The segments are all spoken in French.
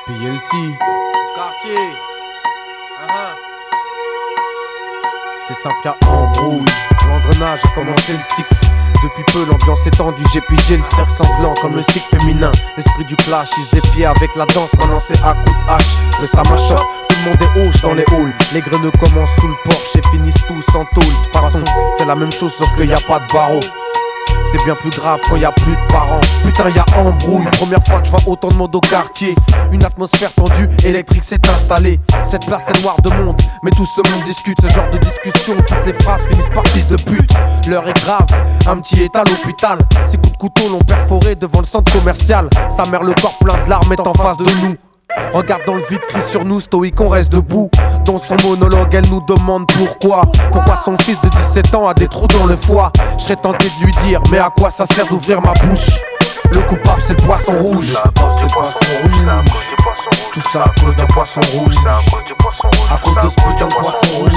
PLC. Quartier. C'est simple, y'a embrouille. L'engrenage a commencé le cycle. Depuis peu, l'ambiance est tendue. J'ai pigé le cercle sanglant comme le cycle féminin. L'esprit du clash, il se défiait avec la danse. Maintenant, c'est à coups de hache. Le Samachok, tout le monde est hoche dans les halls. Les graineux commencent sous le porche et finissent tous en tôle. De toute façon, c'est la même chose, sauf qu'il n'y a pas de barreau. C'est bien plus grave quand y a plus de parents. Putain y'a embrouille, première fois que je vois autant de monde au quartier. Une atmosphère tendue, électrique s'est installée. Cette place est noire de monde, mais tout ce monde discute. Ce genre de discussion, toutes les phrases finissent par fils de pute. L'heure est grave, un petit est à l'hôpital. Ses coups de couteau l'ont perforé devant le centre commercial. Sa mère le corps plein de larmes est en face de nous. Regarde dans le vide, crie sur nous, stoïque, on reste debout. Dans son monologue, elle nous demande pourquoi son fils de 17 ans a des trous dans le foie. Je serais tenté de lui dire, mais à quoi ça sert d'ouvrir ma bouche? Le coupable c'est le poisson rouge. C'est le poisson rouge. Tout ça à cause d'un poisson rouge. À cause de ce putain de poisson rouge.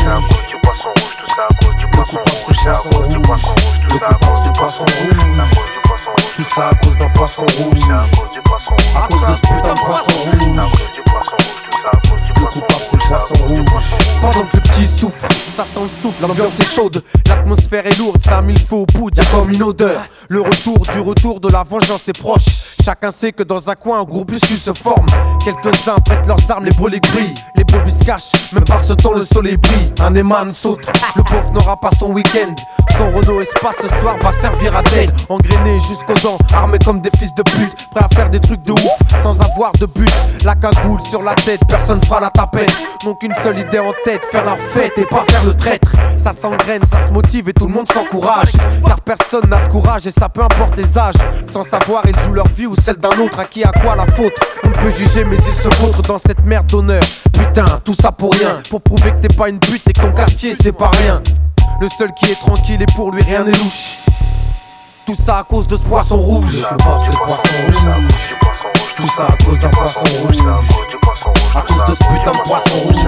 Le coupable c'est le poisson rouge. Le coupable c'est le poisson rouge. Tout ça à cause d'un poisson rouge. À cause de ce putain de poisson rouge. Le coupable c'est le poisson rouge. Pendant que le petit souffre, ça sent le souffle, l'ambiance est chaude. L'atmosphère est lourde, ça a mis le feu au poudre, y'a comme une odeur. Le retour de la vengeance est proche. Chacun sait que dans un coin un groupuscule se forme. Quelques-uns prêtent leurs armes, les brûlés brillent. Les brebis se cachent, même par ce temps le soleil brille. Un Eman saute, le pauvre n'aura pas son week-end. Son Renault Espace ce soir va servir à d'aide. Engrainé jusqu'aux dents, armés comme des fils de pute. Prêts à faire des trucs de ouf, sans avoir de but. La cagoule sur la tête, personne fera la tapette. Donc une seule idée en tête, faire leur fête et pas faire le traître. Ça s'engraine, ça se motive et tout le monde s'encourage. Car personne n'a de courage et ça peu importe les âges. Sans savoir ils jouent leur vie ou celle d'un autre. À qui a quoi la faute? On ne peut juger mais ils se vautrent dans cette merde d'honneur. Putain, tout ça pour rien. Pour prouver que t'es pas une pute et que ton quartier c'est pas rien. Le seul qui est tranquille et pour lui rien n'est louche. Tout ça à cause de ce poisson rouge. Le coupable c'est le poisson rouge. Tout ça à cause d'un poisson rouge. À cause de ce putain de poisson rouge.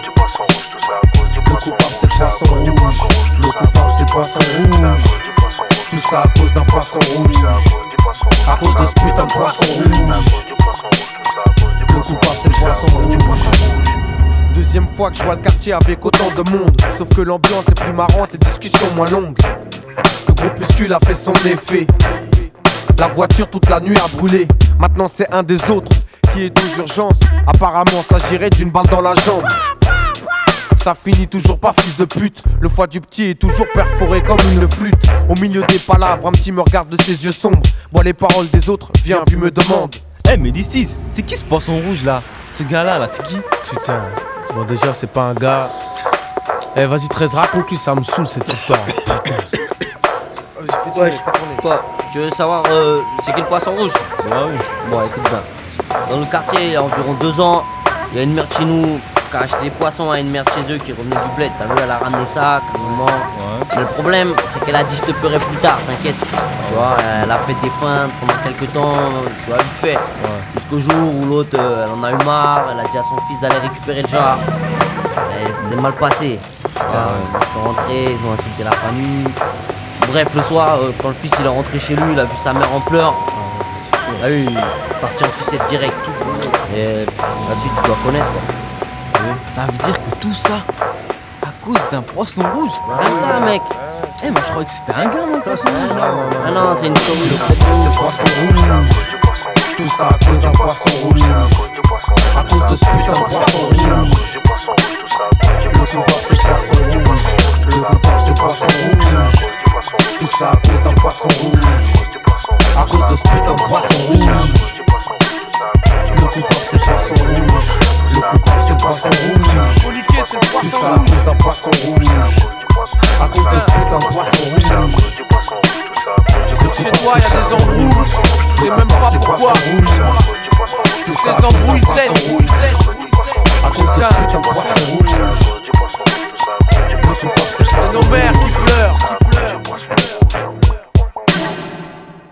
Le coupable c'est le poisson rouge. Le coupable c'est le poisson rouge. Tout ça à cause d'un poisson rouge. À cause de ce putain de poisson rouge. Le coupable c'est le poisson rouge. Deuxième fois que je vois le quartier avec autant de monde. Sauf que l'ambiance est plus marrante, les discussions moins longues. Le groupuscule a fait son effet. La voiture toute la nuit a brûlé. Maintenant c'est un des autres qui est aux urgences. Apparemment s'agirait d'une balle dans la jambe. Ça finit toujours pas fils de pute. Le foie du petit est toujours perforé comme une flûte. Au milieu des palabres, un petit me regarde de ses yeux sombres. Bois les paroles des autres, viens puis me demande. Eh mais this c'est qui ce poisson rouge là? Ce gars là, c'est qui? Putain, bon déjà c'est pas un gars. Eh vas-y 13 raconte-lui, ça me saoule cette histoire. Putain. Ouais, quoi? Tu veux savoir c'est qui le poisson rouge? Bah oui. Bon, écoute bien. Dans le quartier, il y a environ 2 ans, il y a une mère de chez nous qui a acheté des poissons à une mère de chez eux qui revenait du bled. T'as vu, elle a ramené ça, à un moment. Ouais. Mais le problème, c'est qu'elle a dit je te paierai plus tard, t'inquiète. Tu vois, elle a fait des feintes pendant quelques temps, tu vois, vite fait. Ouais. Jusqu'au jour où l'autre, elle en a eu marre, elle a dit à son fils d'aller récupérer le jar. Et c'est mal passé. Ils sont rentrés, ils ont insulté la famille. Bref, le soir, quand le fils il est rentré chez lui, il a vu sa mère en pleurs. Ah oui, il est parti en sucette direct. Et la suite, tu dois connaître. Ça veut dire que tout ça à cause d'un poisson rouge? Comme ça, mec. Eh mais je croyais que c'était un gars moi le poisson rouge là. Ah non, c'est une story. C'est le poisson rouge. Tout ça à cause d'un poisson rouge. À cause de ce putain de poisson rouge. Le coupable c'est le poisson rouge. Le coupable c'est le poisson rouge. Tout ça à cause d'un poisson rouge. À cause de ce putain de poisson rouge. Le coupable c'est le poisson rouge. Le coupable c'est le poisson rouge. Tout ça à cause d'un poisson rouge. À cause de ce putain de poisson rouge. Chez toi y'a des embrouilles, c'est même pas pourquoi.